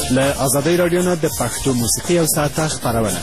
له ازادۍ راډیو نه د پښتو موسیقي یو ساعته خپرونه.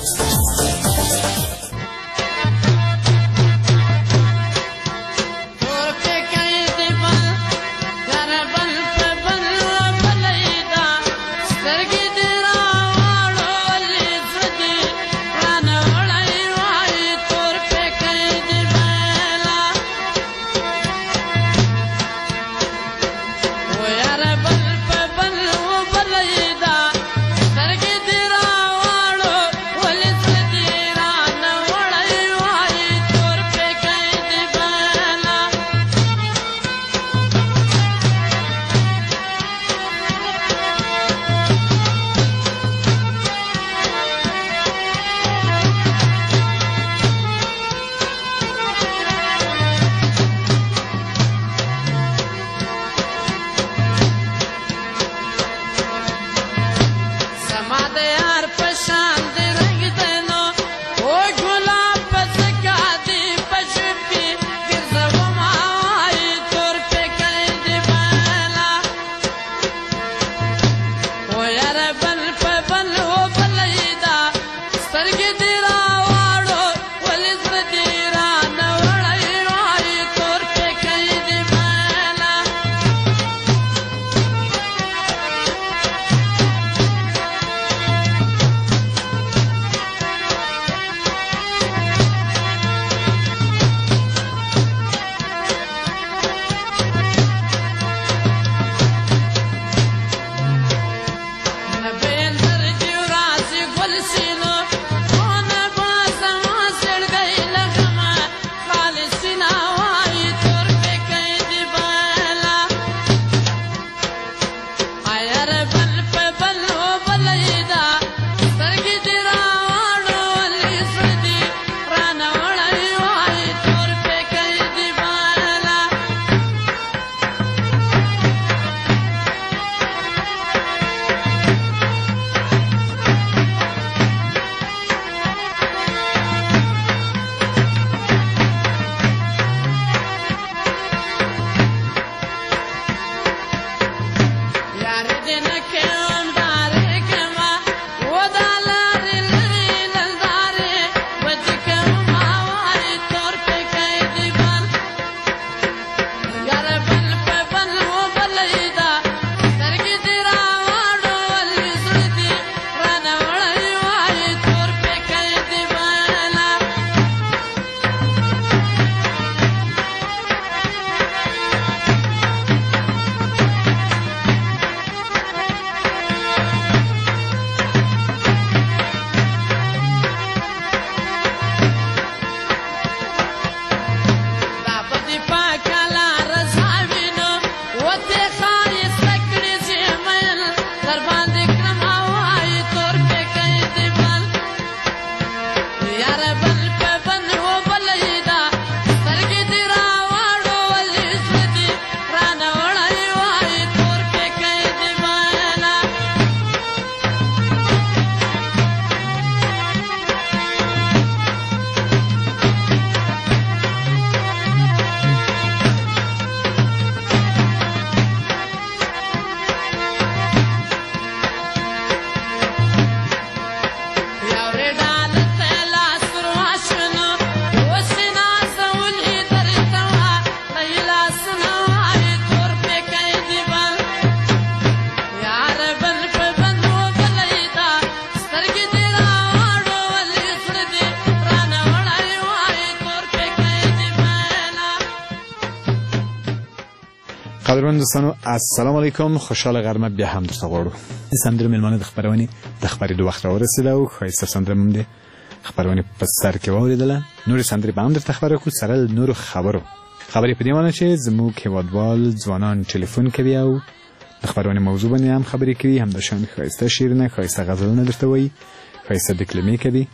قدرمن دوستانو السلام علیکم، خوشحال غرمه بیا هم درته غواړو. سندره ملمانه د خبرونې د خبرېدو وخت راورسېده او ښایسته سندره مو د خبرونې په سر کې واورېدله. نورې سندرې به هم درته خبره کړو سره له نورو خبرې په دې معنی چې زموږ هېوادوال ځوانان ټلیفون کوي او د خبرونې موضوع باندې هم خبرې کوي، همداشان ښایسته شعرونه، ښایسته غزلونه درته وایي، ښایسته دکلمې کوي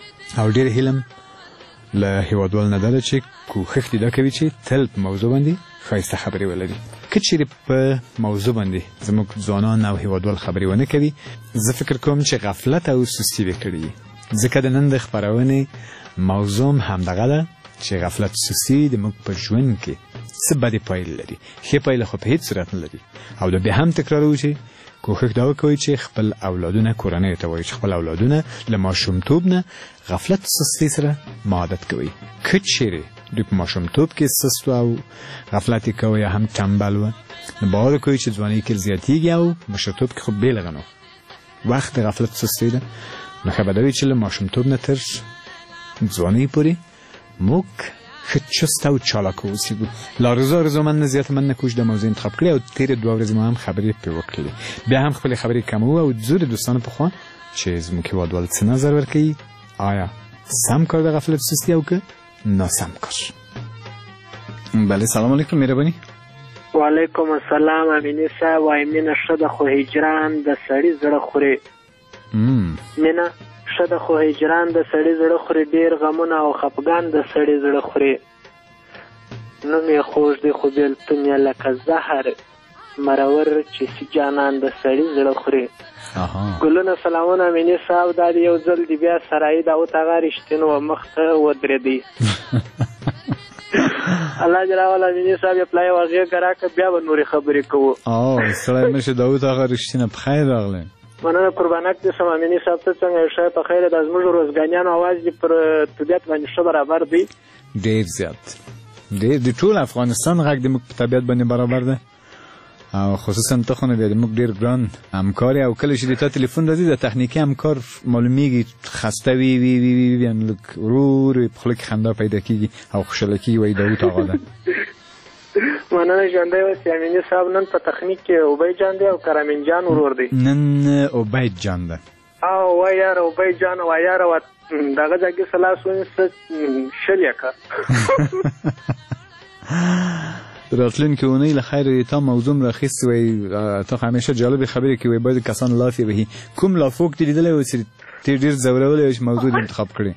او ډېر هیله له هېوادوال نه دا ده چې کوښښ دې دا کوي چې تل په موضوع باندې ښایسته خبرې ولري. که چیرې په موضوع باندې زموږ ځوانان او هېوادوال خبرې ونه کوي، زه فکر کوم چې غفلت او سستي به کړي وي، ځکه د نن د خپرونې موضوع همدغه ده چې غفلت سستي د موږ په ژوند کې څه بدې پایلې لري. ښې پایلې خو په هېڅ صورت نه لري او دا بیا هم تکرارو چې کوښښ دا وکړئ چې خپل اولادونه کورنۍ ته وایي چې خپل اولادونه له ماشومتوب نه غفلت سستي سره عادت کوي. که چیرې دوی په ماشومتوب کې سست او غفلت کوي یا هم تنبل و، نو باور کوي چې ځواني کې زیاتېږي او مشرتوب کې خو بېلغه نو وخت غفلت سستي ده. نو ښه به دا وي چې له ماشومتوب نه تر ځوانۍ پورې موږ ښه چست او چالاک اوسېږو. لارزو من نه زیات من نه کوشش د موضوع انتخاب کړی او تېرې 2 ورځې ما هم خبرې پرې وکړلې. بیا هم خپلې خبرې کموو او ځو د دوستانو په خوا چې زموږ هېوادوال څه نظر ورکوي، آیا سم کار د غفلت سستي او که ناسم کار. بله سلام علیکم مهرباني. وعلیکم السلام امینی صاحب. وای مینه ښه ده خو هجران د سړي زړه خوري. مینه ښه ده خو هجران د سړي زړه خوري، ډېر غمونه او خفګان د سړي زړه خوري. نوم یې خوږ دی خو بېلتون یې لکه زهر مرور چې سي جانان د سړي زړه خوري. ګلونه سلامونه امینی صاحب. دا د یو ځل دی بیا سرایي دا وتغه رښتین و مخ ته ودرېدی. الله جل وعلا امینی صاحب یې پلای واغې ګراکه بیا به نورې خبرې کوو. سړی مشه داود هغه رښتینه په خیر راغلی. مننه قربانک دې سم امینی صاحب. ته څنګه یې؟ ښه په خیر. د زموږ روزګانیانو اواز دې پر طبیعت باندې ښه برابر دی؟ ډېر زیات. د ټول افغانستان غږ د موږ په طبیعت باندې برابر دی او خصوصا ته خو نه بیا د موږ ډېر ګران همکار یې او کله چې د تا تلیفون راځي د تخنیکي همکار معلومیږي خسته وي یعنې لږ ورو ورو په خوله کې خندا پیدا کېږي او خوشحاله کېږي وایي داود آقا ده. مننه ژوندی اوسې امیني صاحب. نن په تخنیک کې عبید جان دی او کرامین جان ورور دی. نن عبید جان ده. وای یاره عبید جان وای یاره دغه ځای کې سلاس ونیسه شل یې که راتلونکې اونۍ له خیر تا موضوع راخیستې وایي تا همیشه جالبې خبرې کوي وایي باید کسان لافې وهي. کوم لافوک دې لیدلی وایي چې ته ډېر ځورولی وایي چې موضوع دې انتخاب کړې؟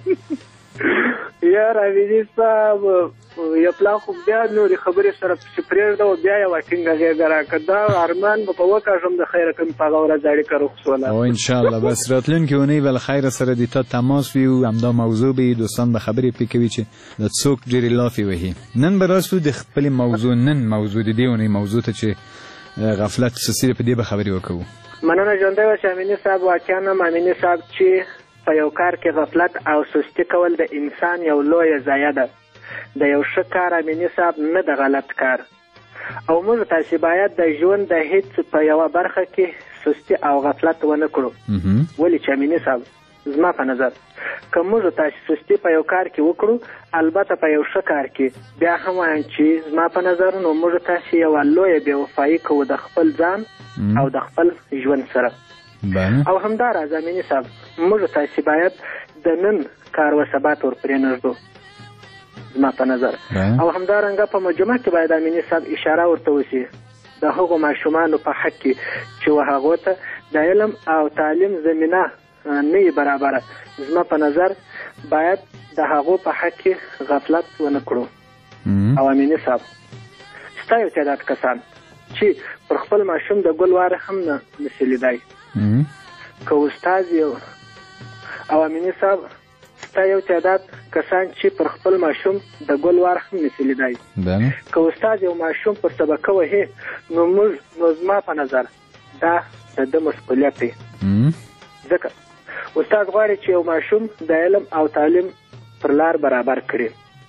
یار امیني صاحب یو پلا خو بیا نورې خبرې سره پسې پرېږده او بیا یوه ټینګه غېږه راکړه. دا ارمان به په وکړم د خیره کوم په هغه ورځ اړیکه رخصوله او انشاءالله. بس راتلونکې اونۍ به له خیره سره د تا تماس وي او همدا موضوع به دوستان به خبرې پرې کوي چې د څوک ډېرې لافې وهي. نن به راسو د خپلې موضوع د دې اونۍ موضوع ته چې غفلت سستي په دې به خبرې وکړو. مننه ژوندی اوسې امیني صاحب. واقعا هم امیني صاحب چې په یو کار کې غفلت او سستی کول د انسان یو لویه ضایعه ده. د یو ښه کار امیني صاحب نه د غلط کار. او موږ تاسې باید د ژوند د هیڅ په یوه برخه کې سستی او غفلت ونه کړو. ولې چې امیني صاحب زما په نظر که موږ تاسې سستی په یو کار کې وکړو البته په یو ښه کار کې بیا هم وایم چې زما په نظر نو موږ تاسې یوه لویه بېوفایي کوو د خپل ځان او د خپل ژوند سره. او همداراز امیني صاحب موږ تاسې باید د نن کار و ثبات ورپرې نږدو زما په نظر. او همدارنګه په مجموع کې باید امیني صاحب اشاره ورته وشي د هغو ماشومانو په حق کې چې هغو ته د علم او تعلیم زمینه نه وي برابره. زما په نظر باید د هغو په حق کې غفلت ونه کړو. او امیني صاحب ستا یو تعداد کسان چې پر خپل ماشوم د ګل واره هم نه نشي لیدای که استاد یو. او امیني صاحب ستا یو تعداد کسان چې پر خپل ماشوم د ګل وار هم نشي لیدای. که استاد یو ماشوم پر سبقه وهي نو زما په نظر دا د ده مسؤلیت دی. ځکه استاد غواړي چې یو ماشوم د علم او تعلیم پر لار برابر کړي.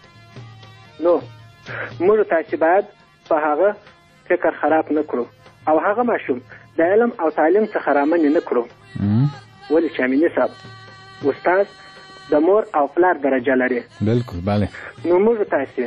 نو موږ تاسې باید په هغه فکر خراب نه کړو او هغه ماشوم د علم او تعلیم څخه رامنې نه کړو. ولې چې امیني صاحب استاد د مور او پلار درجه لري. بالکل بله. نو موږ تاسې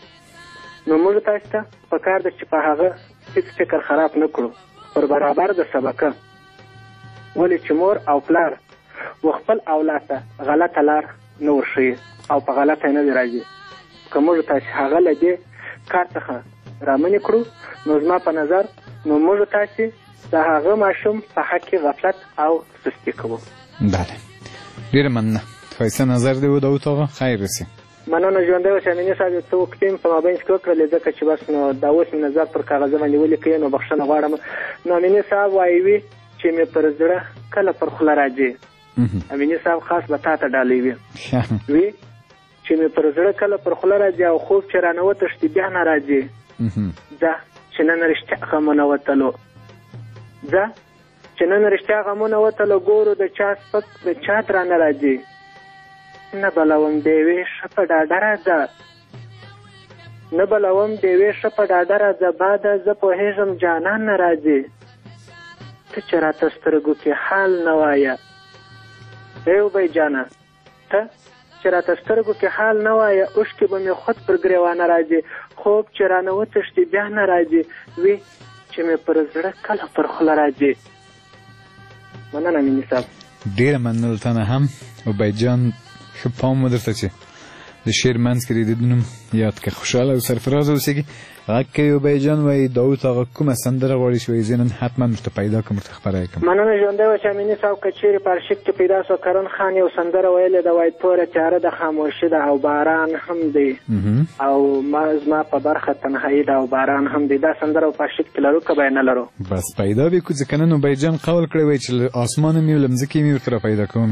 ته په کار ده چې په هغه هیڅ فکر خراب نه کړو پر برابر د سبقه. ولې چې مور او پلار و خپل اولاد ته غلطه لار نه ورښیي او په غلطه نه راځي. که موږ تاسې هغه له دې کار څخه رامنې کړو نو زما په نظر نو موږ تاسې د هغه ماشوم په حق کې غفلت او سستي کوو. بله ډېره مننه. ښایسته نظر دی داود آقا. خیر رسي. مننه ژوندی اوسې امیني صاحب. یو څه وقتې په مابینځ کې وکړلې ځکه چې بس نو دا اوس مې نظر پر کاغذه باندې ولیکئ نو بخښنه غواړم. نو امیني صاحب وایي وي چې مې پر زړه کله پر خوله راځي. امیني صاحب خاص به تا ته ډالۍ وي چې مې پر زړه کله پر خوله راځي او خوب چې رانه وتښتي بیا نه راځي. ځه چې نن رښتیا غمونه وتلو ځه چې نن رښتیا غمونه وتله ګورو د چا سپک د چا درانه راځي نه بلوم دیوې ښه په ډاډه راځه نه بلوم دیوې ښه په ډاډه راځه باده زه پوهېږم جانان نه راځي ته چې راته سترګو کې حال نه وایه ای اوبی جانه ته چې راته سترګو کې حال نه وایه اوښکې به مې خود پر ګریوانه راځي خوب چې رانه وتښتي بیا نه راځي وي چې مې پر زړه کله پر خوله راځي مننه مینې صاحب ډېره مننه تا نه هم اوبی جان ښه پام مو درته چې د شعر منځ کې د نوم یاد که خوشحاله او سرفراز اوسېږي غږ کوي اوبی جان وایي داود هغه کومه سندره غواړي چې وایي زه نن حتما ورته پیدا کړم ورته خپره یې کړم مننه ژوندی وه چې امیني صاحب که چیرې په ارشیف کې پیدا سوه کرن خان یو سندره ویلې ده وایي توره تیاره ده خاموشي ده او باران هم دی او زما په برخه تنهایي ده او باران هم دی دا سندره په ارشیف کې لرو که به یې نه لرو بس پیدا به کړو ځکه نن اوبی جان قول کړی وایي چې له اسمانه مې له مځکې مې ورته راپیدا کوم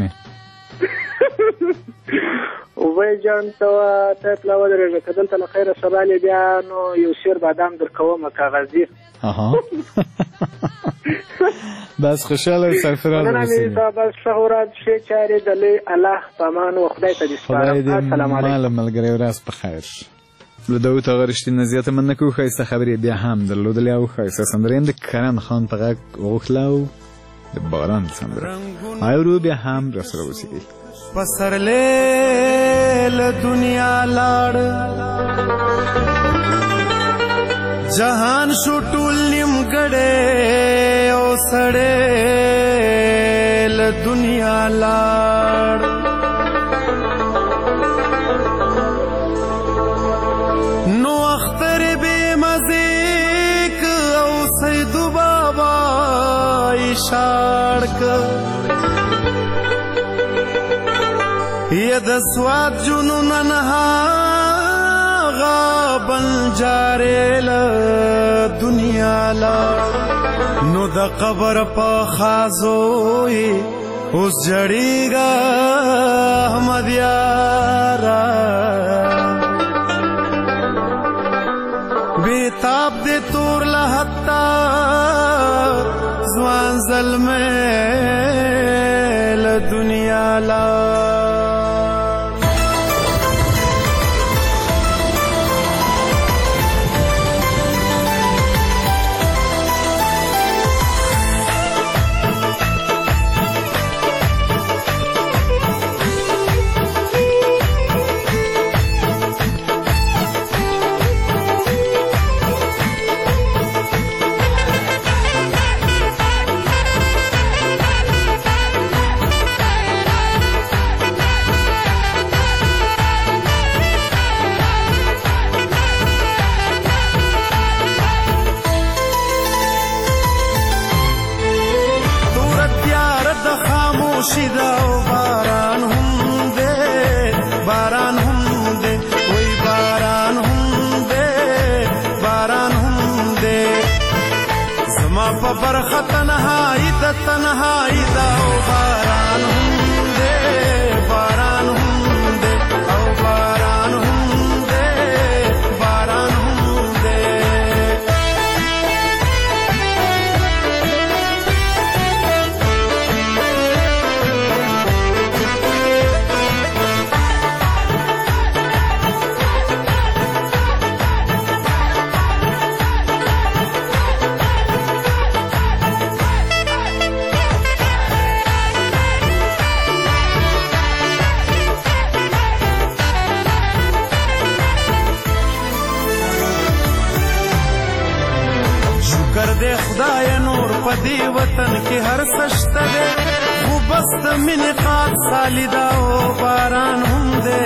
اوبی جان ته اطلاع ودرېږه که دلته له خیره سبالې بیا نو یو شعر بادام در کومه کاغذي بس خوشحاله او سرفراز مننه مې صاحب بس ښه ورځ ښې چارې د لوی الله په امان و خدای ته دې سپارم خدای دې ماله ملګری ورځ په خیر له داود هغه رښتینې نه زیاته مننه کوو ښایسته خبرې بیا هم درلودلې او ښایسته سندره یې د کرن خان په غږ وغوښتله او د باران سندره ورو بیا هم راسره اوسېږي پسرلې له دنیا لاړ جهان شو ټول نیمګړی او سړی له دنیا لاړ نو اختر بې مزې او سیدو بابا اشاړ که یا د سواد جنون نها غابن جارې له دنیا لاړ نو د قبر په خازو یې اوس جړېږه احمد یاره بېتاب دې تور له حتا ځوان زلمی له دنیا لاړ برخه تنهایی د تنهایی دا او باران هم دې باران هم دې او باران هم دې باران هم دې خدای نور پدی وطن کې هر سشته ده خو بس د مینې خاط خالدا او باران هم ده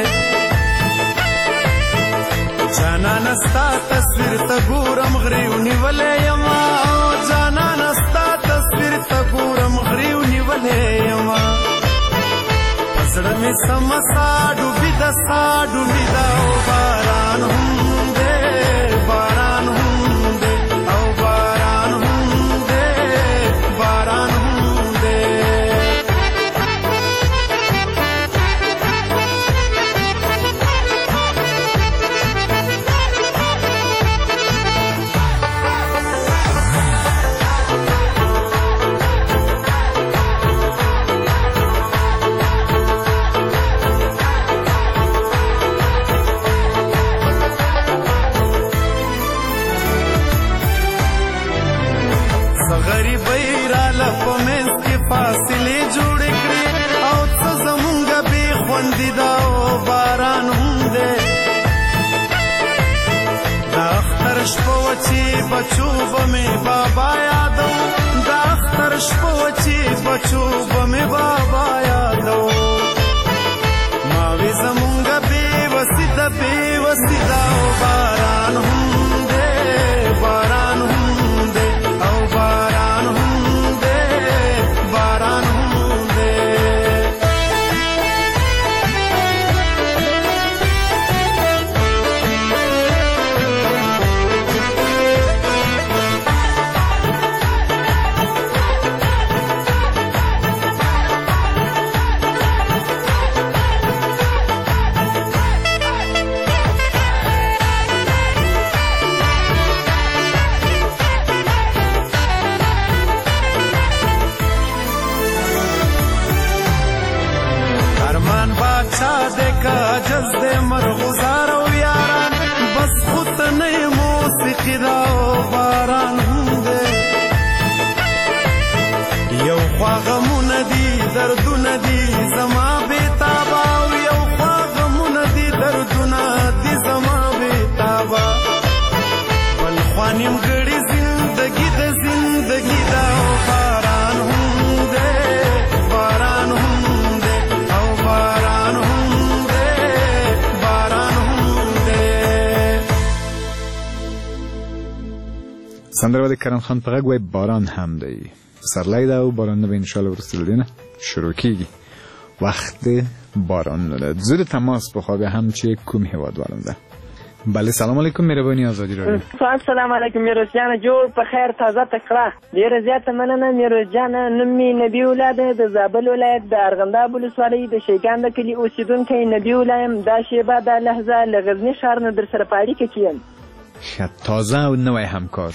جانان ستا تصویر ته ګورم غریو نیولې یما جانان ستا تصویر ته ګورم غریو نیولې یما زړه مې سمستا ډوبې د ستا ډوبې دا او باران هم ده باران هم ده او باران هم باران هم دې غریبۍ راله په منځ کې فاصلې جوړې کړې او څه زمونږ بې خوندي دا او باران هم دی دا اختر شپه وه چې بچو به مې بابا یادو دا اختر شپه وه چې بچو به مې بابا یادو ما وې زمونږ بې وسیده او باران هم دی باران هم دی او باران هم دی باران هم دی عجز دے مرغزار و یاران بس خود نئی موسیقی دا و باران هم دے یو خوا غمون دی دردون دی زما بیتابا و یو خوا غمون دی دردون دی زما بیتابا بل خوانیم گڑی زندگی دا و باران هم دے باران هم دے او باران هم سندره د کرم خان په غږ وای باران هم دی پسرلی ده او باران به انشاءالله وروسته له دې نه شروع کیږي وخت باران ده زود تماس بخواه به هم چه کوم هیوادوالم ده بله سلام علیکم مهربانی آزادی رادیو سلام علیکم میروز جان جوړ په خیر تازه تکړه ډیره زیاته مننه میروز جان نوم مې نبی ولاده د زابل ولایت د ارغنداب ولسوالۍ د شیګان د کلي اوسیدونکی نبی ولایم دا شیبه دا لحظه له غزني ښار نه در سره په اړیکه کې یم تازه او نوی همکار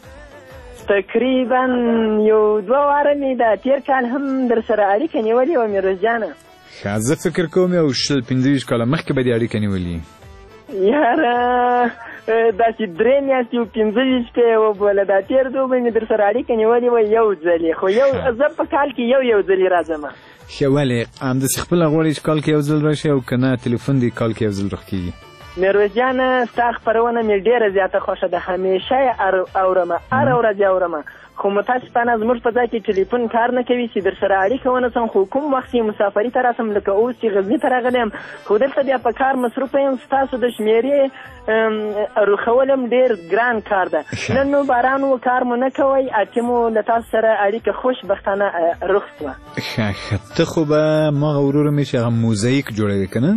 تقریبا یو 2 واره مې د تیر کال هم در سره اړیکه نیولې وه میروز جانه ښه زه فکر کوم یو 15 کاله مخکې به دې اړیکه نیولې یاره داسې 3 میاشتې و 15 شپې وبوله دا تیر دوبی مې در سره اړیکه نیولې وه یو ځلې خو زه په کال کې یو ځلې راځم ښه ولې همداسې خپله غواړې چې کال کې یو ځل راشي او که نه تلیفون دې کال کې یو ځل رخ کېږي میروز جانه ستا خپرونه مې ډېره زیاته خوښه ده همیشه یې اورمه هره ورځ یې اورمه خو متاسفانه زموږ په ځای کې ټلیفون کار نه کوي چې در سره اړیکه ونیسم خو کوم وخت چې مسافري ته راسم لکه اوس چې غزني ته راغلی یم خو دلته بیا په کار مصروفه یم ستاسو د شمېرې روښول هم ډېر ګران کار ده نن نو باران و کار مو نه کوئ اتې مو له تاسو سره اړیکه خوشبختانه رخ شوه ښه ته خو به مغه ورور مې چې هغه موزاییک جوړوي که نه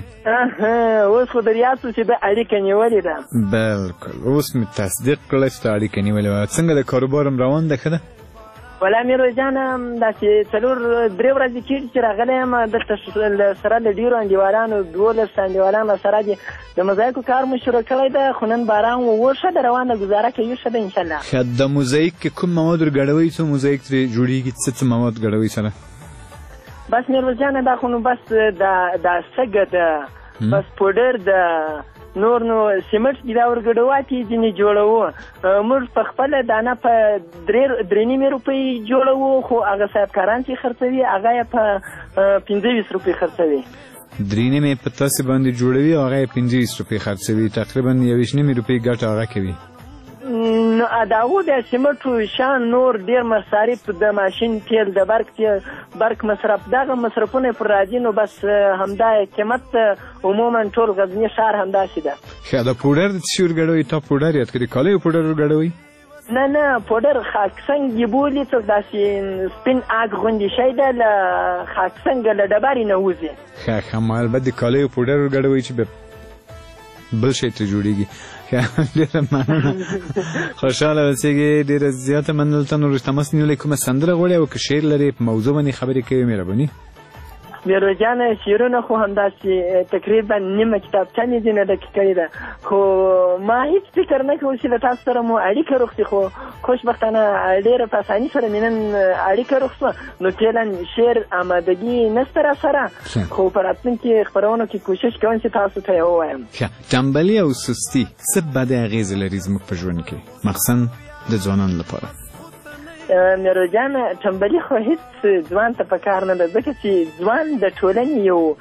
اوس خو در یاد شو چې ده اړیکه نیولې ده بلکل اوس مې تصدیق کړی چې ته اړیکه نیولې وه څنګه د کاروبار هم روان ده ښه ده ولا میروز جان داسې 3 ورځې کېږي چې راغلی یم دلته سره له ډېرو انډیوالانو 12 انډیوالانو سره دي د مزایکو کار مو شروع کړی ده خو نن باران و ښه ده روانه ګزاره کوي ښه ده انشاءالله ښه د موزاییک کې کوم مواد ورګډوئ څو موزاییک ترې جوړېږي څه مواد ګډوئ سره بس میروز جان دا خو نو بس دا سږه ده بس پوډر ده نور نو سیمنټ دا ورګډواتې ځینې جوړوو موږ په خپله دانه په 3.5 روپۍ جوړوو خو هغه صاحبکاران چې خرڅوي هغه یې په 15 روپۍ خرڅوي 3.5 په تاسې باندې جوړوي او هغه یې 15 روپۍ خرڅوي تقریبا 1.5 روپۍ ګټه هغه کوي نو د هغو د سیمنټو شان نور ډېر مصارف د ماشین تیل د برق مصرف دغه مصرفونه پر راځي نو بس همدا قیمت عموما ټول غزني ښار همداسې ده ښه د پوډر د څه شي ورګډوئ تا پوډر یاد کړي کالیو پوډر ورګډوئ نه پوډر خاکسنګ یې بولي څه داسې سپین آګ غوندې شی ده له خاکسنګ له ډبرې نه وځي ښه ما البته د کالیو پوډر ورګډوئ چې بل شی ترې جوړېږي ډېره مننه خوشحاله اوسېږئ ډېره زیاته مننه دلته نور تماس نیولی کومه سندره غواړئ او که شعر لرئ په موضوع باندې خبرې کوئ مهرباني میروز جان شعرونه خو همداسې تقریبا نیمه کتابچه مې ځینې ډکې کړې ده خو ما هېڅ فکر نه کوم چې له تاسو سره مو اړیکه روغ شي خو خوشبختانه ډېره په اساني سره مې نن اړیکه روغ شوه نو فعلا شعر آمادګي نشته را سره خو په راتلونکي خپرونو کې کوشش کوم چې تاسو ته یې ووایم ټنبلي او سستي څه بدې اغېزې لري زموږ په ژوند کې مخصوصا د ځوانانو لپاره میرویس جان ټنبلي خو هېڅ ځوان ته په کار نه ده، ځکه چې ځوان د ټولنې یو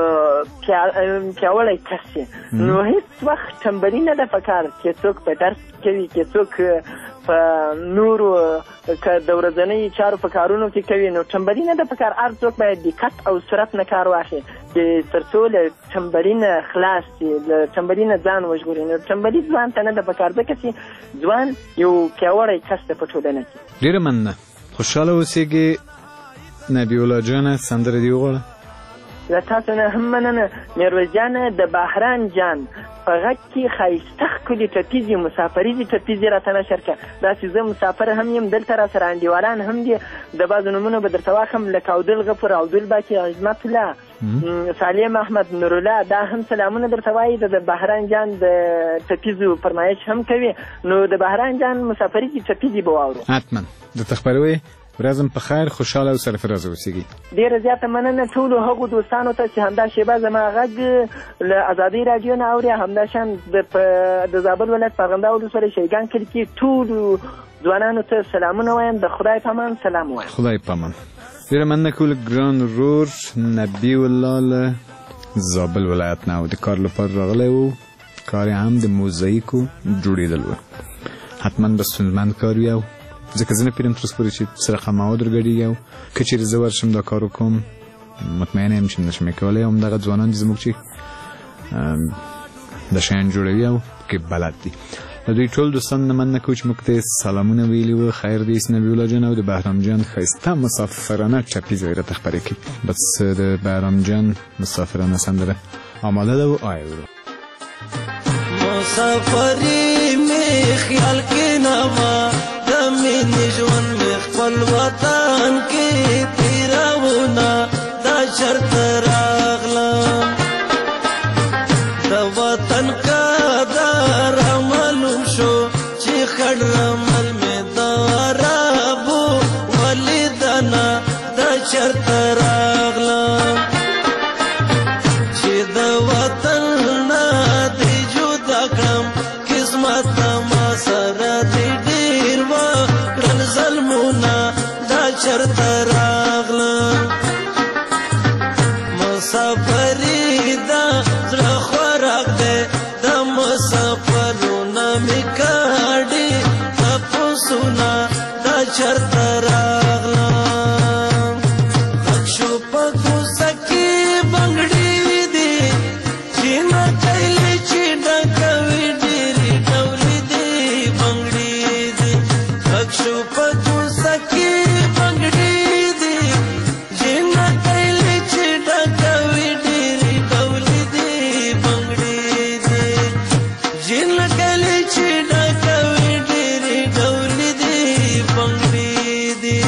پیاوړی کس دی، نو هېڅ وخت ټنبلي نه ده په کار، چې څوک په درس کوي، چې څوک په نورو د ورځنیو چارو په کارونو کې کوي، نو ټنبلي نه ده په کار. هر څوک باید دقت او سرعت نه کار واخلي چې تر څو له ټنبلي نه خلاص شي، له ټنبلي نه ځان وژغوري. نو ټنبلي ځوان ته نه ده په کار، ځکه چې ځوان یو پیاوړی کس دی په ټولنه کې. ډېره مننه. خوشحاله اوسېږئ. نبی الله جانه سندره دې وغواړه. له تاسو نه هم مننه. میرویس جانه د بهرام جان په غږ کې ښایسته ښکلې ټپیزې مسافریزې ټپیزې راته نشر کړه. داسې زه مسافر هم یم، دلته را سره انډیوالان هم دي، د بعضو نومونه به درته واخلم لکه عبدل غفور، عبدالباقي، عظمت الله، سالم احمد، نورالله، دا هم سلامونه درته وایي. د بهرام جان د ټپیزو فرمایش هم کوي، نو د بهرام جان مسافریزې ټپیزې به واورو. حتما درته خپروي. ورځم په خیر، خوشحاله او سرفراز اوسېږئ. ډېره زیاته مننه ټولو هغو دوستانو ته چې همدا شیبه زما غږ له ازادۍ راډیو نه اوري، همداشان د زابل ولایت په ارغنداو ولسوالۍ شیګان کلي کې ټولو ځوانانو ته سلامونه وایم. د خدای په امان سلام وایم. خدای په امان. ډېره مننه کول ګران ورور نبی الله له زابل ولایت نه د کار لپاره راغلی و. کار یې هم د موزاییکو جوړېدل و. حتما به ستونزمند کار وي، او ځکه زه نه پیرم تر اوسه پورې چې څه رقم مواد ورګډېږي، او که چېرې زه ورشم دا کار وکړم مطمئنه یم چې نشم یې کولی. همدغه ځوانان دي زموږ چې دا شیان جوړوي او پکې بلد دي. د دوی ټول دوستانو نه مننه کوو چې موږ ته سلامونه ویلي وو. خیر دی نبی الله جان او د بهرام جان ښایسته مسافرانه ټپیزې یې راته خپرې کړي. بس د بهرام جان مسافرانه سندره آماده ده و آیو. مسافری می خیال کې نوا د مینې ژوند می خپل وطن کې تیراونه دا شرط راغلم د وطن قدر معلوم شو چې خړ رمل می دارابو ولیدنا دا شرط راغلم چې د وطن نه دی جدا کړم قسمت ما سره دی ډیر وکړل ظلمونه دا شرط راغلم مسافري دا زړه خوراک دی د مسافرونه مې کاډي تپوسونه دا شرط راغلم غږ شو په کوڅه کې بنګړي دي چې نه کایلې چې ډکوي ډېرې ډولې دي بنګړي دي غږ شو په کوڅه کې بنګړي دي چې نه کایلې چې ډکوي ډېرې ډولې دي بنګړي دي چې نه کایلې چې ډکوي ډېرې ډولې دي بنګړي دي.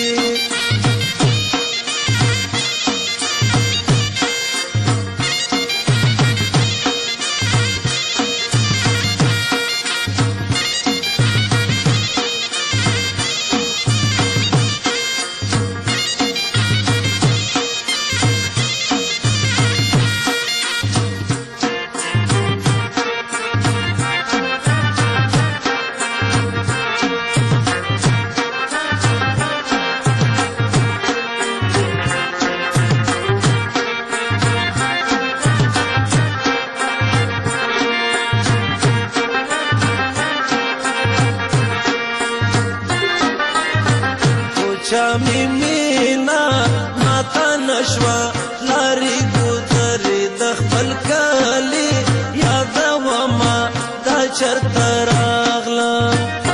چا می مینا ماتا نشوا لاری ګوترې د خپل کالي یادوما دا چرت راغلم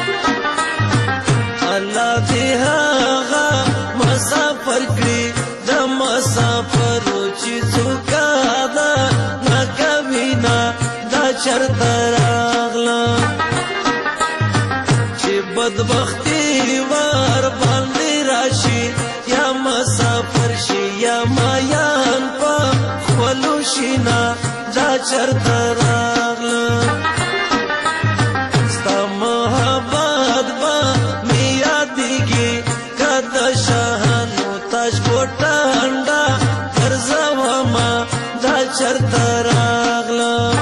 الله دې هغه مسافر کړي د مسافرو چې څوکا دا نکوینا دا چرت راغلم چې بدبختی ور باندې راشي یا مسافر شي یا مایان په خپلو شینا دا چرت راغلم ستا محبت به مې یادېږي که د شاهانو تاج کوټانډه ګرځومه دا چرت راغلم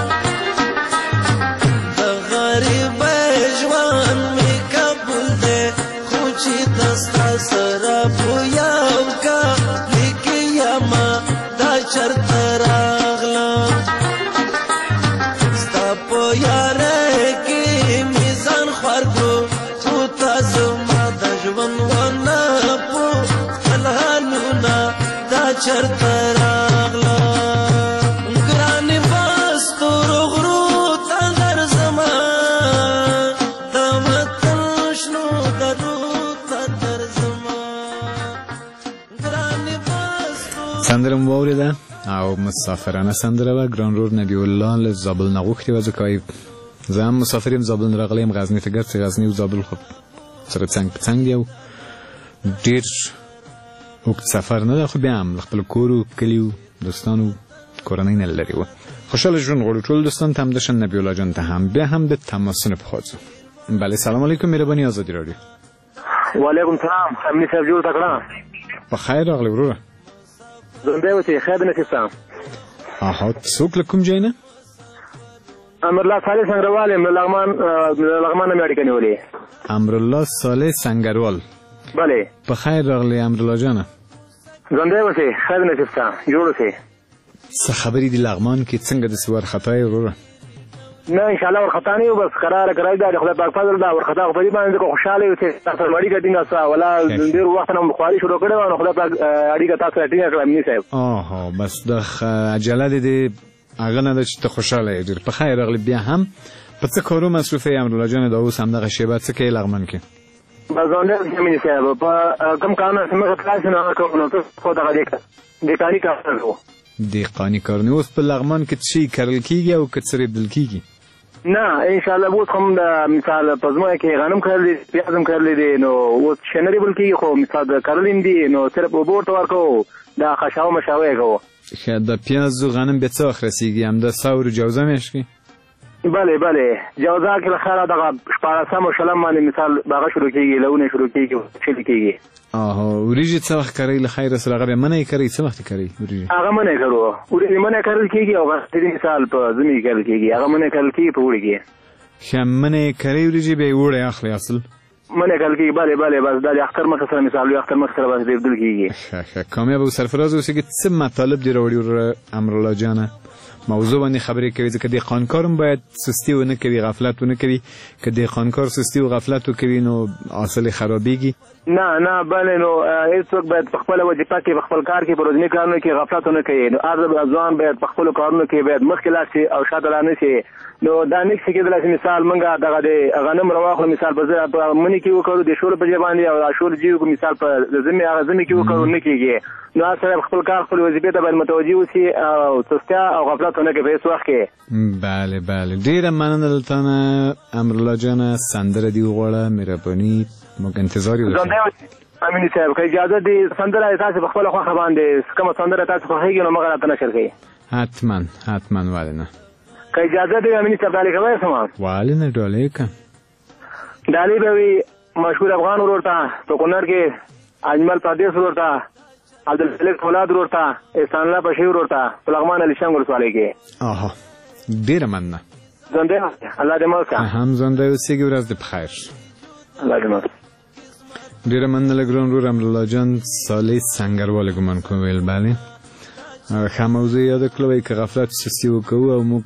د غریبۍ ژوند مې قبول دی خو چې دستا سره پویاو کا لیکي یما دا چرته راغلم ستا په یاره کې میزان خوار کړو خو تا زما د ژوند ونه په خپل حالونه دا چرته راغلم ګرانې بس تورو غرو ته درځمه د وطن شنو درو ته درځمه ګرانې بس سندره مو واورېده او مسافرانه سندره وه ګران رور نبی الله له زابل نه غوښتې وه ځکه وایي زه هم مسافر یم زابل نه راغلی یم غزني ته ګرځې غزني او زابل خو سره څنګ په څنګ دي او ډېر اوږد سفر نه ده خو بیا هم له خپل کور و کلي و دوستانو کورنۍ نه لرې وه خوشحاله ژوند غواړو ټولو دوستانو ته همداشان نبی الله جان ته هم بیا هم د تماسونه په خوا ځو بله سلام علیکم مهرباني ازادي راډیو وعلیکم سلام امني صاحب جوړ تکړه په خیر راغلی وروره زنده اوسې خیر د نصیب صاحب آها څوک له کوم ځای نه امرالله صالح سنگروال یم له لغمان نه مې اړیکه نیولې امرالله صالح سنگروال بله په خیر راغلی امرالله جانه زنده اوسې خیر د نصیب صاحب جوړ اوسې څه خبرې دي لغمان کې څنګه داسې وارخطا یې وروره نه انشاءالله ورخطا نه یو بس قراره ده د خدای پاک فضل ده ورخطا خو په دې باندې ځکه خوشحاله یو چې تاسو اړیکه ټینګه شوه ولا ډېر وخت نه مو خواري شروع کړې وه نو خدای پاک اړیکه تاسو سره ټینګه کړه امني صاحب آها بس د عجله دې هغه نه ده چې ته خوشحاله یې ډېر په خیر راغلی بیا هم په څه کارو مصروفه یې امرالله جانه دا اوس همدغه شیبه څه کوې لغمان کې بس زنده اوسې امني صاحب په کوم کارونه چې موږ خلاص نه هغه کوو نو ته خو دغه دهقاني کار کوو دهقاني کارونه اوس په لغمان کې څه شی کرل کېږي او که څه رېبدل کېږي نه انشاءالله اوس هم د مثال په ځمکه کې غنم کرل دي پیاز هم کرلی دي نو اوس شی نه ریبل کېږي خو مثال د کرل هم دي نو صرف اوبه ورته ورکوو دا خشاو مشاوه یې کوو ښه د پیازو غنم بیا څه وخت رسېږي همدا ساور جوزه میاشت کې بله جوزه کې له خیره دغه شپاړسم او شلم باندې مثال هغه شروع کېږي لونه شروع کېږي چلې کېږي وریجې څه وخت کرئ له خیره سره هغه بیا منی کرئ څه وخت کرئ وریجې هغه منی کرو وریجې منی کرل کېږي او غسري مثال په ژمي کې کرل کېږي هغه منی کرل کېږي په اوړي کې ښه منی کرئ وریجې بیا یې اوړی اخلئ اصل منی کرل کېږي بله بس دا د اختر مخې سره مثال وي اختر مخې سره بس ډېردل کېږي ښه کامیاب او سرفراز اوسېږي څه مطالب دې راوړي امرالله جانه موضوع باندې خبرې کوي ځکه دهقانکار هم باید سستي ونه کوي غفلت ونه کوي که دهقانکار سستي او غفلت وکوي نو حاصل خرابېږي نه بله نو هېڅوک باید په خپله وظیفه کې په خپل کار کې په ورځني کارونو کې غفلت ونه کوي نو هر ځوان باید په خپلو کارونو کې باید مخکې لاړ شي او شاته لا نه شي نو دا نشي کېدلی چې مثال موږ دغه د غنم راواخلو مثال په مني کې وکړو د شولو په ځای باندې او شولو جیو مثال په ژمي هغه ژمي کې وکړو نه کېږي نو هر سړی خپل کار خپلې وظیفې ته باید متوجه اوسي او سستیا او غفلت ونه کوي په هېڅ وخت کې بله ډېره مننه له تا نه امرالله جانه سندره دې وغواړه مهرباني موږ انتظار یې زنده امیني صاحب که اجازه دي سندره تاسو په خپله خوښه باندې کومه سندره تاسو خوښېږي نو مغه راته نشر کوئ حتما ولې نه که اجازه دی امیني صاحب ډالۍ کوی سم ولې نه ډالۍ که ډالۍ به وي مشهور افغان ورور ته په کونړ کې اجمل پردیس ورور ته عبدالخالق فولاد ورور ته احسان الله بشیر ورور ته په لغمان علیشنګ ولسوالۍ کې ډېره مننه زنده الله دې مل کړه هم زنده اوسېږي ورځ دې په خیر الله دې مل ډېره مننه له ګران ورور امرالله جان صالح سنگروال ګمان کوم ویل بله ښه موضوع یاده کړه وایي که غفلت سستي وکوو او موږ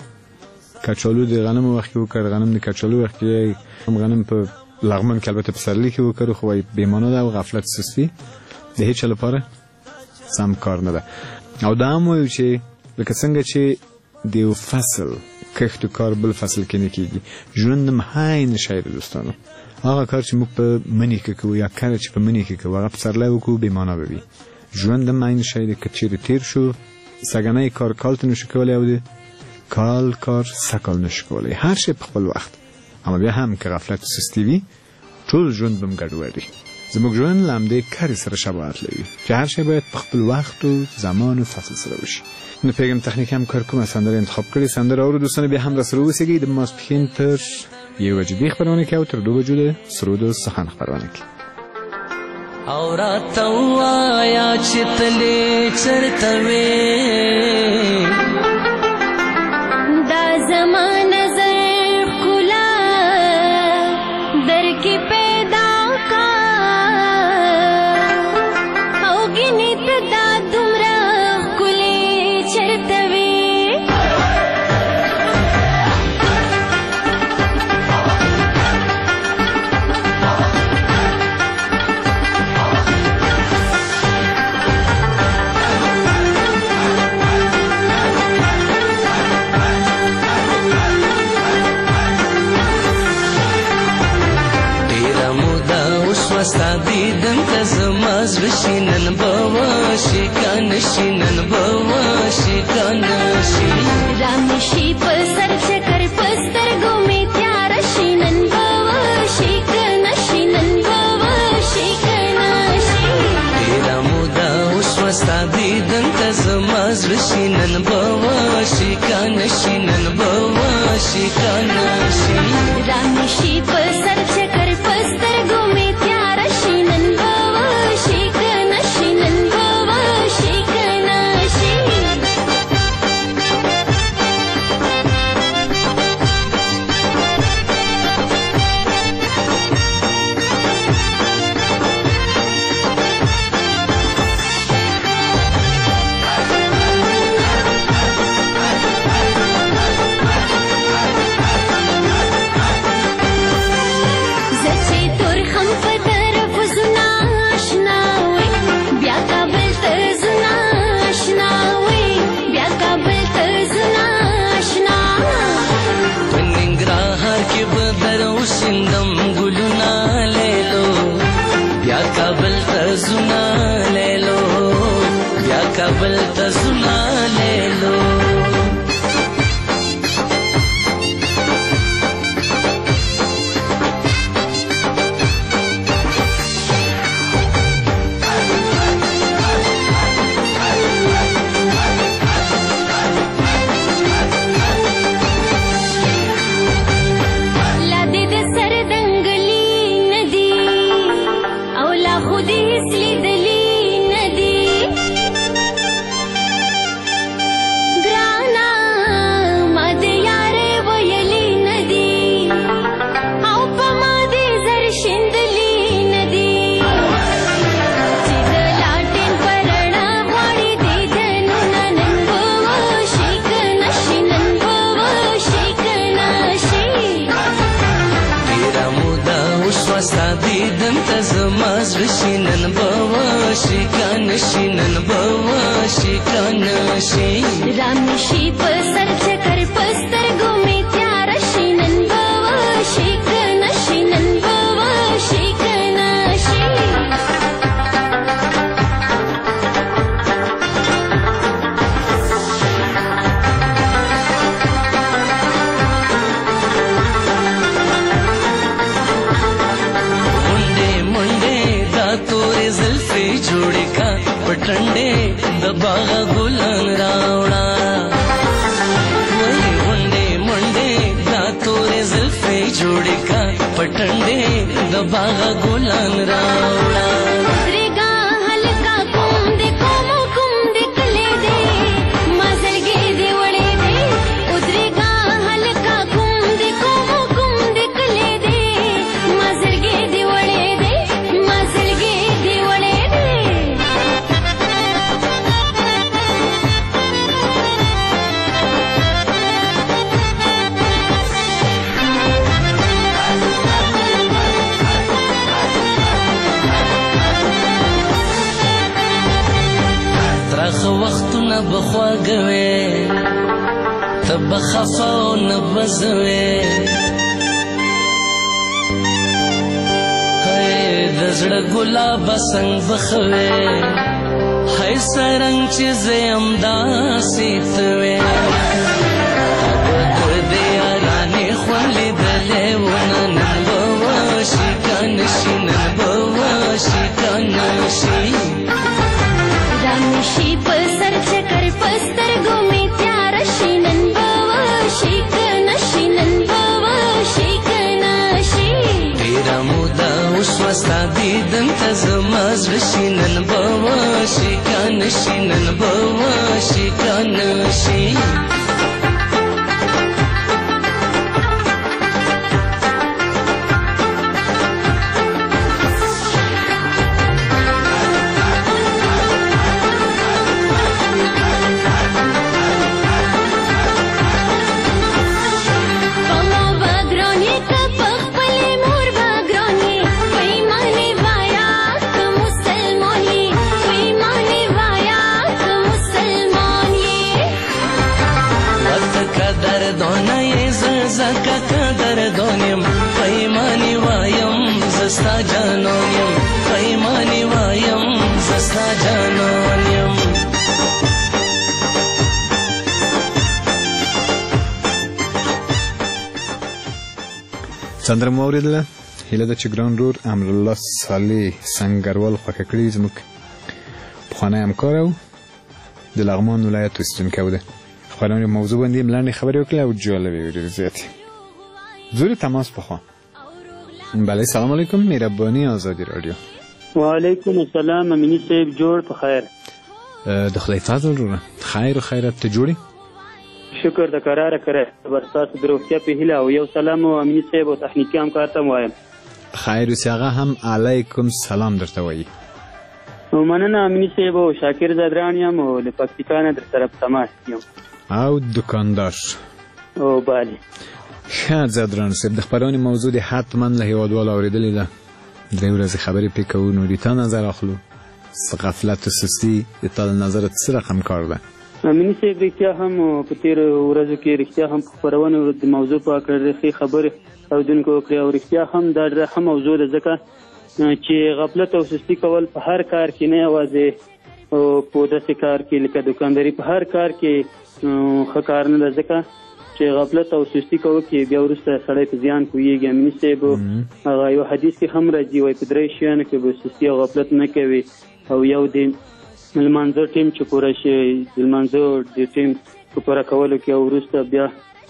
کچالو د غنمو وخت کې وکړ غنم د کچالو وخت کې غنم په لغمان کې البته پسرلي کې وکړو خو وایي بېمانه ده او غفلت سستي د هیڅ چا لپاره سم کار نه ده او دا هم وایو چې لکه څنګه چې د یو فصل کښت و کار بل فصل کې نه کېږي ژوند هم هین شی ده دوستانو هغه کار چې موږ په مني کې کوو یا کار چې په مني کې کوو هغه پسرلی وکړو بېمانه به وي ژوند هم هین شی ده که چیرې تېر شو سږنی کار کال ته نشو کولی او د کار سږکال نشو کولی هر شی په خپل وخت اما بیا هم که غفلت و سستي وي ټول ژوند به هم ګډوډ وي زموږ ژوند له همدې کاري سره شباهت لري چې هر شی باید په خپل وخت و زمان و فصل سره وشي نو پیغام تخنیک هم کار کومه سندره انتخاب کړي سندره اورو دوستانو بیا هم راسره اوسېږئ د ماسپښین تر 1 بجې خپرونه کې او تر 2 بجو د سرود و سخن خپرونه کې او راته ووایه چې تلې چېرته وې دا زما نظر ښکلا در کې پیدا کا دلته زما زړه شي نن به وشي کنه شي نن به وشي کنه شي رامې شي په سر چکر په سترګو مې تیاره شي نن به وشي کنه شي نن به وشي کنه شي ډېره موده وشوه ستا دیدن ته زما زړه شي نن به وشي کنه شي نن به وشي کنه شي رامې شي په سر چکر په سترګو مې تیاره شي نن به وشي کنه شي نن به وشي کنه شي کابل ته زنا لیلو نن به وشي کنه شي نن به وشي کنه شي رامې شي په سر چکر په سترګو مې تیاره شي نن به وشي کنه شي نن به وشي کنه شي جوړې کا پټنډې د باغ ګلان راوړه وای غونډې منډې دا تورې زلفې جوړې کا پټنډې د باغ ګلان راوړه وختونه بخواږوي ته به خفه او نه بزوي د زړه ګلابه څنګ بخوي هی سرنګ چې زه یم داسې ته وې د دې یارانې خوند لیدلی ونه نن به وشي کنه شي نن به وشي کنه شي رامې شي په سر چکر په سترګو مې تیاره شي نن به وشي کنه شي نن به وشي کنه شي ډېره موده وشوه ستا دیدن ته زما زړه شي نن به وشي کنه شي نن به وشي کنه شي زکه قدردان یم پیمانې وایم زستا جانان یم پیمانې جانان یم سندره مو اورېدله هیله ده چې ګران رور امرالله صالح سنګروال خوښه کړي زموږ پخوانی همکار او د لغمان ولایت اوسېدونکی و ده خپرونې موضوع باندې یې لنډې خبرې وکړې او جالبې وې ډېرې زیاتې زور تماس پخوا بله سلام علیکم مهرباني آزادی رادیو وعلیکم السلام امینی صاحب جوړ په خیر د خدای فضل وروره خیر و خیرت ته جوړې شکر د قراره کړی بس تاسو د روغتیا په هیله او یو سلام و امینی صاحب او تخنیکي همکار ته وایم خیر اوسې هغه هم علیکم سلام درته وایي مننه امینی صاحب او شاکر زادران یم او له پکتیکا نه در سره په تماس یم او دکاندار او بله ښه زادران صاحب د خپرونې موضوع دې حتما له هېوادوالو اورېدلې ده درې ورځې خبرې پرې کوو نو د تا نظر اخلو غفلت و سستي د تا د نظرت څه رقم کار ده امینی صاحب رښتیا هم په تېرو ورځو کې رښتیا هم په خپرونې د موضوع په هکله ښې خبرې اورېدونکو وکړې او رښتیا هم دا ډېره ښه موضوع ده ځکه چې غفلت او سستي کول په هر کار کې نه یوازې په داسې کار کې لکه دوکانداري په هر کار کې ښه کار نه ده ځکه چې غفلت او سستي کوو کې بیا وروسته سړی په زیان پوهېږي امیني صاحب هغه یو حدیث کې هم راځي وایي په درې شیانو کې به سستي او غفلت نه کوي او یو د لمانځه ټیم چې پوره شي د لمانځه د ټیم په پوره کولو کې او وروسته بیا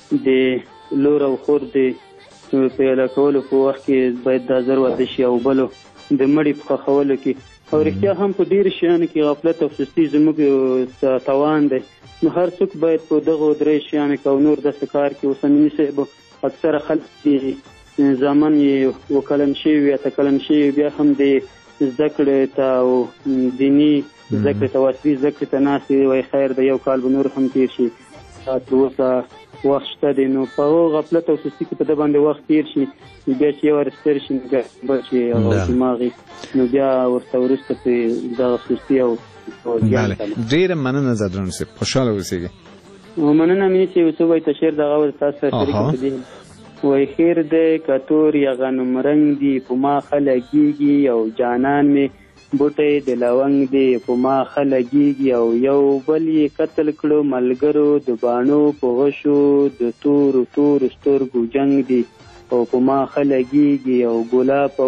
د لور او خور د پیاله کولو په وخت کې باید دا زر واده شي او بلو د مړي په ښخولو کې او رښتیا هم په ډېرو شیانو کې غفلت او سستي زموږ تاوان دی نو هر څوک باید په دغو درې شیانو کې او نور داسې کار کې اوس امیني صاحب اکثره خلک زامن یې وکلن شوي وي اتکلن شوي بیا هم د زده کړې ته او دیني زده کړې ته عصري زده کړې ته ناست دي وایي خیر د یو کال به نور هم تېر شي تر اوسه وخت شته دی نو په هغو غفلت او سستي کې په ده باندې وخت تېر شي بیا چې یو ستر شي نو بیا بل شي هغه دماغ نو بیا ورته وروسته پرې دغه سستي او بله ډېره مننه زادران صاحب خوشحاله اوسېږئ مننه مینې چې یو څه وایي تشیر دغه ور تاسو سره شریک کړي وایي خیر دی که تور یا غنم رنګ دی په ما ښه لګېږي او جانان مې بوټی د لونګ دی په ما ښه لګېږي او یو بل یې قتل کړو ملګرو د باڼو په غشو د تورو تورو سترګو جنګ دی او په ما ښه لګېږي او ګلاب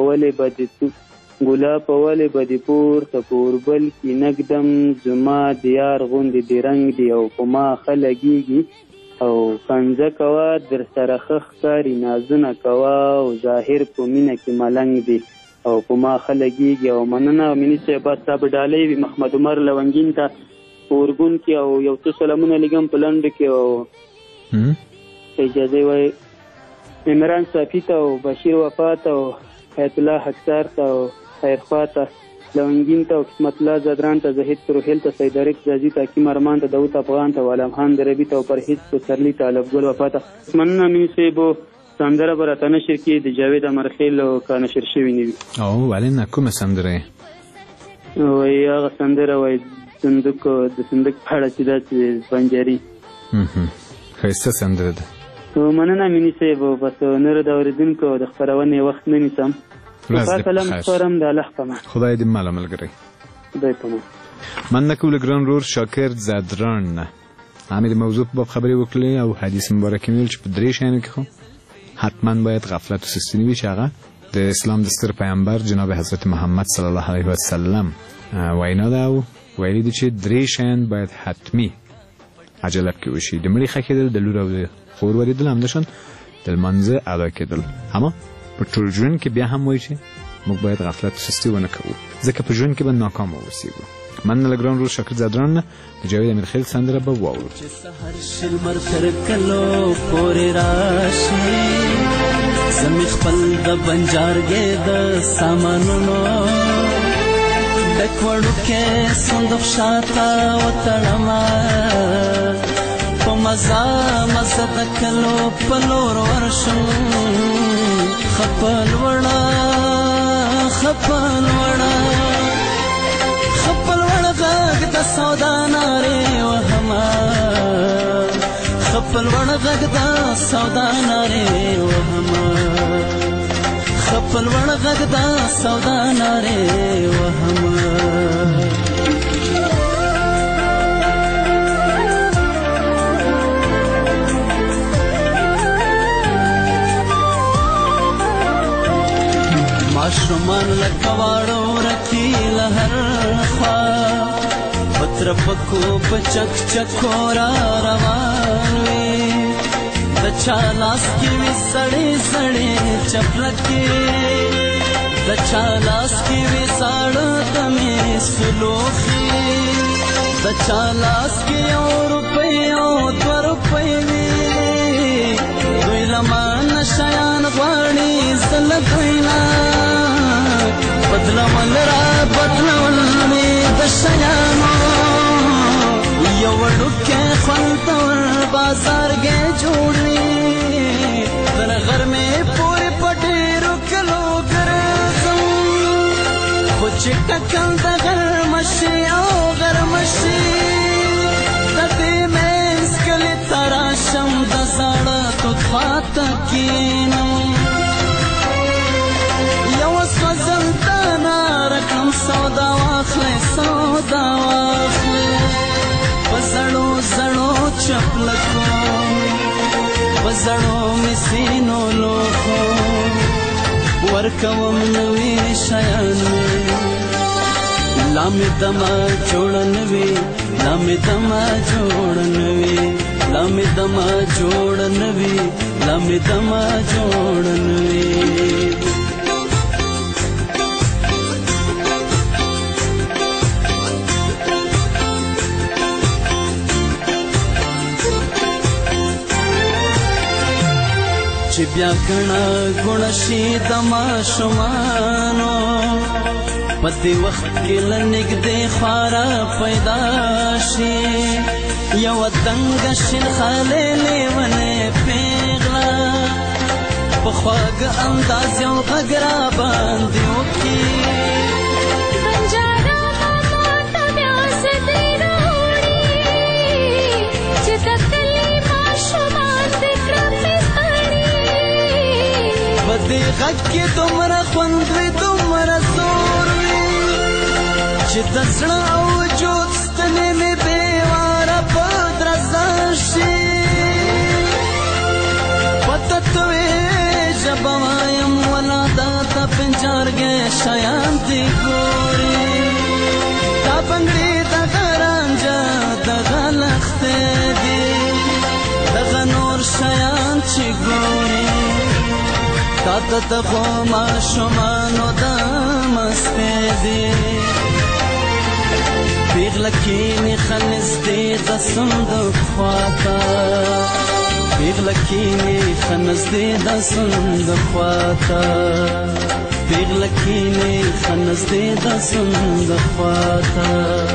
ولې به د پورته په اوربل کې نږدم زما د یار غوندې د رنګ دی او په ما ښه لګېږي او کنځه کوه در سره ښه ښکاري نازونه کوه او ظاهر په مینه کې ملنګ دی او په ما ښه لګېږي او مننه امیني صاحب بس دا به ډالۍ وي محمد عمر لونګین ته په اورګون کې او یو څه سلامونه لږم په لنډو کې او اجازه وایي عمران صافي ته او بشیر وفا ته او حیات الله حقسار ته او خیرخوا ته لونګین ته او قسمت الله زدران ته زهید پروهیل ته سید عارف زازي ته حکیم ارمان ته داود افغان ته علم خان دربي ته او پرهیز پسرلي ته الفګل وفا ته مننه امیني صاحب سندره به راته نشر کړي د جاوید امرخیل که نشر شوي نه وي او ولې نه کومه سندره یې وایي هغه سندره وایي صندوق د صندوق په اړه چې داسې بنجاري ښایسته سندره ده مننه امیني صاحب بس نورو د اورېدونکو د خپرونې وخت نه نیسم کلام خپرم د الله په امان خدای دې ماله ملګری خدای په امان مننه کوو له ګران رور شاکر زادران نه همې د موضوع په باب خبرې وکړلې او حدیث مبارک یې ویل چې په درې شیانو کې خو حتما باید غفلت و سستی نه وي چې هغه د اسلام د ستر پیغمبر جناب حضرت محمد صلی الله علیه وسلم وینا ده او ویلي دي چې درې شیان باید حتمي عجلت کې وشي د مړي ښه کېدل د لور او د خور ورېدل همداشان د لمانځه ادا کېدل اما په ټول ژوند کې بیا هم وایي چې موږ باید غفلت و سستی ونه کوو ځکه په ژوند کې به ناکام واوسېږو مننه له ګران رور شاکر زادران نه د جاوید امیرخیل سندره به واورو چې سحر شلمر تر کلو پورې راشي زمې خپل د بنجارګې د سامانونو ډک وړوکی صندوق شاته وتړمه په مزه مزه د کلو په لور ورشم ښه په لوړه غږ د سودا نارې وهمه خپل وړ غږ د سودا نارې وهمه خپل وړ غږ د سودا نارې وهمه خوا پتر پکو پچک چکورا روان وی د چا لاس کې وي سړې سړې چپلکې د چا لاس کې وي ساړه دمې سلوخي د چا لاس کې یو روپۍ او دوه روپۍ وي دوی له مانه شیان غواړي زه له دوی نه بدلول را بدلول مې د شیانو یو وړوکی خوندور بازارګی جوړ وي تر غرمې پورې په ډېرو کلو ګرځم خو چې ټکل د غرمه شي او غرمه شي د دې منځ کلي ته راشم د زاړه توت خواته کښېنم یوه سوځنده رقم سودا واخلئ سودا واخلئ په زړو زړو چپلکو په زړو مسینو لوښو ورکوم نوي شیان لا مې دمه جوړه نوي لا مې دمه جوړه نوي لا مې دمه جوړه نوي لا مې دمه جوړه نوي چې بیا ګڼه ګوڼه شي د ماشومانو په دې وخت کې له نږدې خواره پیدا شي یوه دنګه شین خالې لیونې پیغله په خواږه انداز یو غږ را باندې وکړي په دې غږ کې دومره خوند وي دومره زور وي چې د زړه او وجود ستنې مې بېواره په درزه شي په تتوې ژبه وایم ولا دا د پنجارګی شیان دې ګوري دا بنګړي دغه رانجه دغه لښتې دي دغه نور شیان چې ګوري تا د دغو ماشومانو د مستې دي پیغله کښېني ښه نږدې د صندوق خواته پیغله کښېني ښه نږدې د صندوق خواته پیغله کښېني ښه نږدې د صندوق خواته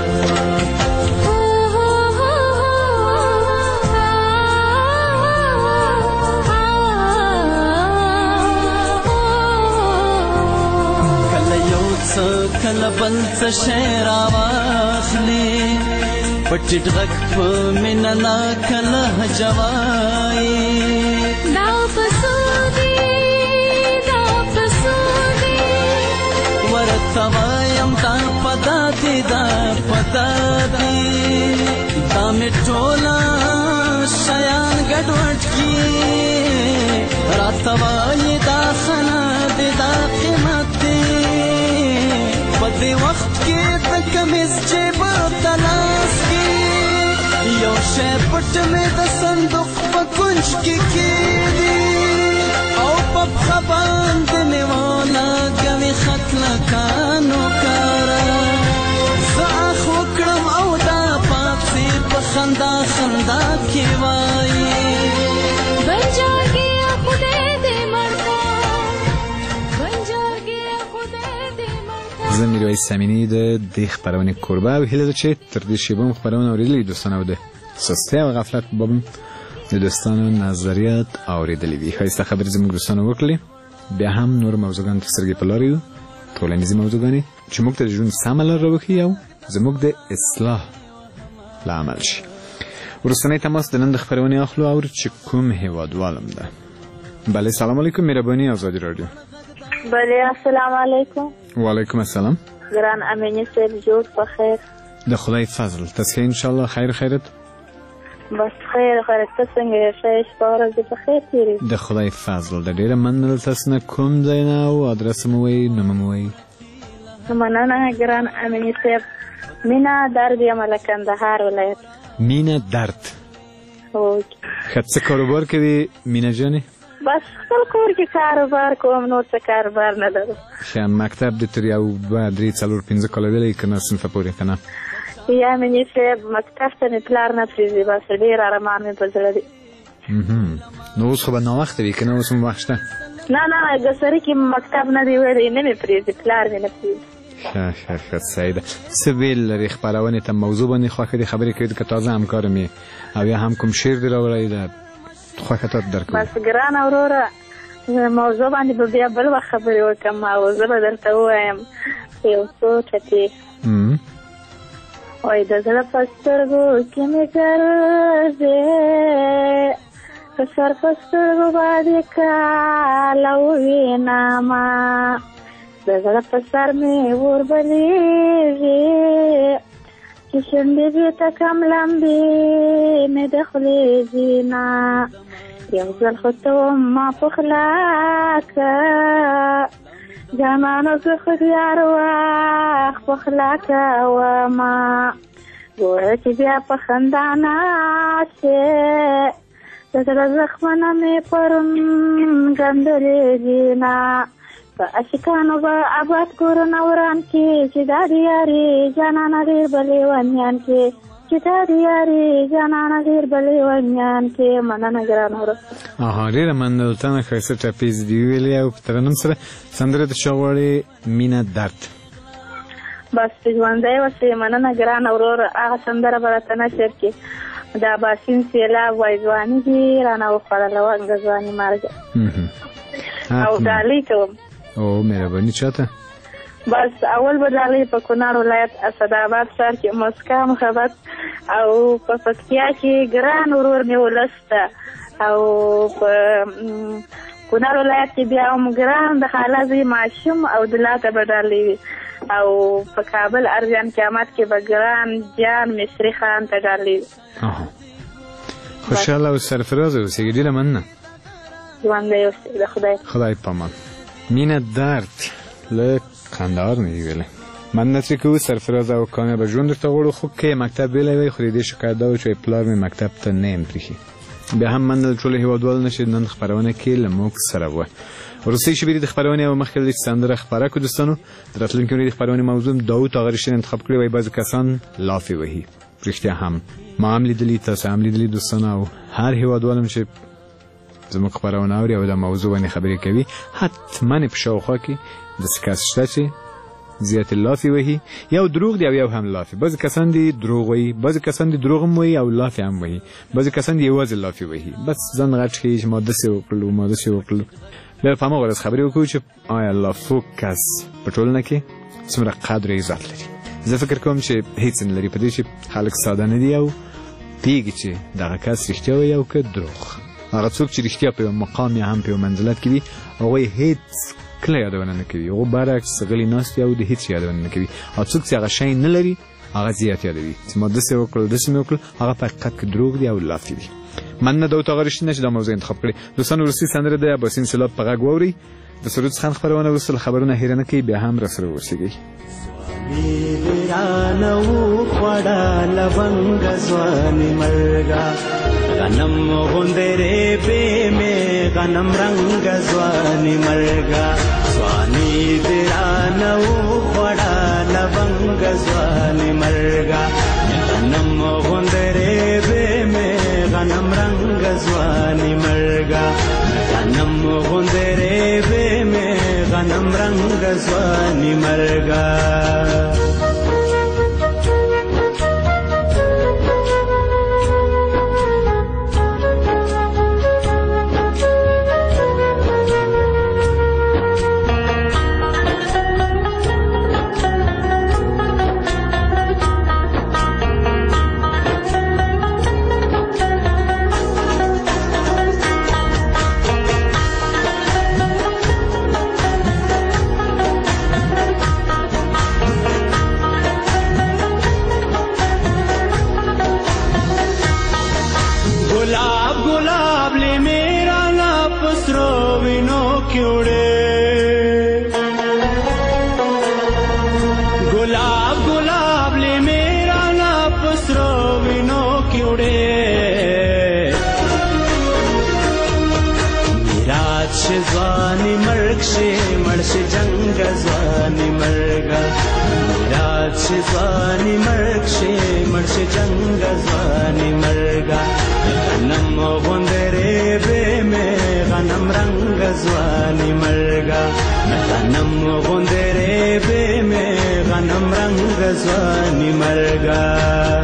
کله بل څه شی راواخلي په ټیټ غږ په مینه ناکله جوایي دا پسودي ورته وایم دا پدادي دا پدادي دا مې ټوله شیان ګډوډ کړي راته وایي دا ښه نه دی دا قیمت دی په دې وخت کې د کمیس جیب ته لاس کې یو شی پټ مې د صندوق په کونج کې کېږدي او په پښه باندې مې ولګوي خط لکانو کاره زه اخ وکړم او دا پاڅي په خندا خندا کې وایي زه میرویس امینی د دې خپرونې کوربه او هیله ده چې تر دې شیبه مو خپرونه اورېدلې دوستان او د سستۍ او غفلت په باب د دوستانو نظریات اورېدلې وي ښایسته خبرې زموږ دوستانو وکړلې بیا هم نور موضوعګانو ته سترګې په لاره یو ټولنیزې موضوعګانې چې موږ ته د ژوند سمه لار راوښیي او زموږ د اصلاح لامل شي وروستنی تماس د نن د خپرونې اخلو او چې کوم هیوادوالم ده بله سلام علیکم مهرباني آزادی رادیو بله السلام علیکم وعلیکم السلام گران امینی صاحب جوړ په خیر د خدای فضل تاسو ان شاء الله خیر خیرت بس خیر ته څنګه یې شپه ورځ په خیر تیری د خدای فضل د ډیره مننه تاسو نه کوم ځای نه او ادرس مو وایي نوم مو وایي مننه ګران امیني صاحب. مینا درد یم له کندهار ولایت. مینا درد. اوکې. ښه، څه کاروبار کوي مینا جانې؟ بس خپل کور کې کاروبار کوم، نور څه کاروبار نه لرم. ښه، مکتب دې تر 1 2 3 4 5 کاله ویلی که نه صنفه پورې که نه؟ یا امیني صاحب مکتب ته مې پلار نه پرېږدي، بس ډېر ارمان مې په زړه دی. نو اوس خو به ناوخته وي که نه؟ اوس هم وخت شته؟ نه ګسري کې مکتب نه دی ویلی، نه مې پرېږدي، پلار مې نه پرېږدي. ښه صحیح ده. څه ویل لري خپرونې ته؟ موضوع باندې خوښه دي خبرې کوي که تازه همکار مې او یا هم کوم شعر دې راوړی ده خوښه تاته درکوي؟ بس ګرانه وروره موضوع باندې به بیا بل وخت خبرې وکړم او زه به درته ووایم یو څو ټکي. وایي د زړه په سترګو کې مې ګرځې، په سر په سترګو باندې کاله ووینمه، د زړه په سر مې اور بلیږي، چې شونډې دې ته کم لمبې مې د خولې ځینه، یو ځل خو ته وما په خلا که جانانه زه خو یار وخت په خلا کومه، ګوره چې بیا په خندا ناستې، د زړه زخمونه مې پرون ګندلې دینه، په عشقانو به اباد کورونه وران کې، چې دا د یارې جانانه ډېر به لیونیان کې، چې دا د یارې جانانه ډېر به لیونیان کې. مننه ګرانه وروره. ډېره مننه تنه ښایسته ټپیز دې وویلې او په ترنم سره سندره د چا غواړې؟ مینا درد. بس ژوندی اوسې. مننه ګرانه وروره. هغه سندره به راته نشر کړي. دا باسین سیلاب وایي ځواني دې رانه وخوړله ونګه ځواني مرګه او ډالۍ کوم. او مهرباني چاته؟ بس اول به ډالۍ په کونړ ولایت اسداباد ښار کې مسکا محبت او په پکتیا کې ګران ورور مې ولس ته، او په کونړ ولایت کې بیا هم ګران د خاله زوی ماشوم او دلا ته به ډالۍ وي، او په کابل ارزیان قیامت کې به ګران جان مصري خان ته ډالۍ وي. خوشحاله او سرفرازه اوسېږي. ډېره مننه. ژوندی اوسې. د خدای پامان. مینا درد له کندهار نه ویلې. مننه چې کوو سرفرازه او کامیابه ژوند درته غواړو. خو که مکتب ویلی وی خو د دې شکایت دا و چې پلار مې مکتب ته نه یم پرېښي. بیا هم مننه ټولو هېوادوالو نه چې نن خپرونه کې له موږ سره وه. وروستۍ شېبې د خپرونې او مخکې له دې چې سندره خپره کړو دوستانو، د راتلونکې اونۍ د خپرونې موضوع داود طاغه رښتین انتخاب کړې وایي بعضې کسان لافې وهي. رښتیا هم ما هم لیدلي، تاسو هم لیدلي دوستانو، او هر هېوادوال هم چې زموږ خپرونه اوري او د موضوع باندې خبرې کوي حتما په شاوخوا کې داسې کس شته چې زیاتې لافې وهي، یو دروغ دی او یو هم لافې. بعضې کسان دي دروغ وایي، بعضې کسان دي دروغ هم وایي او لافې هم وایي، بعضې کسان دي یوازې لافې وهي، بس ځان غټ ښیي چې ما داسې وکړلو ما داسې وکړلو. بیا په هماغه ورځ خبرې وکړو چې آیا لافو کس په ټولنه کې څومره قدر او عزت لري. زه فکر کوم چې هیڅ نه لري په دې چې خلک ساده نه دي او پوهېږي چې دغه کس رښتیا وایي او که دروغ. هغه څوک چې رښتیا په یو مقام یا هم په یو منزلت کې وي هغوی هیڅ کله یادونه نه کوي، هغو برعکس غلي ناست وي او د هیڅ یادونه نه کوي. او څوک چې هغه شی نه لري هغه زیات یادوي چې ما داسې وکړل داسې مې وکړل، هغه په حقیقت کې دروغ دی او لافې دي. مننه داود طاغه رښتین چې دا موضوع انتخاب کړې. دوستانو وروستۍ سندره د باسین سیلاب په غږ واورئ. د سرود څخه خپرونه وروسته خبرونه هېره نه کوي، بیا هم راسره اوسېږئ. غنم غندره به می غنم رنگ زوانی مرگا زوانی درانو خړا لونګ زوانی مرگا غنم غندره به می غنم رنگ زوانی مرگا غنم غندره به می غنم رنگ زوانی مرگا چې ځواني مرګ شي مړ شي جنګ ځواني مرګه غنم غوندې ریبې مې غنم رنګ ځواني مرګه غنم غوندې ریبې مې غنم رنګ ځواني مرګه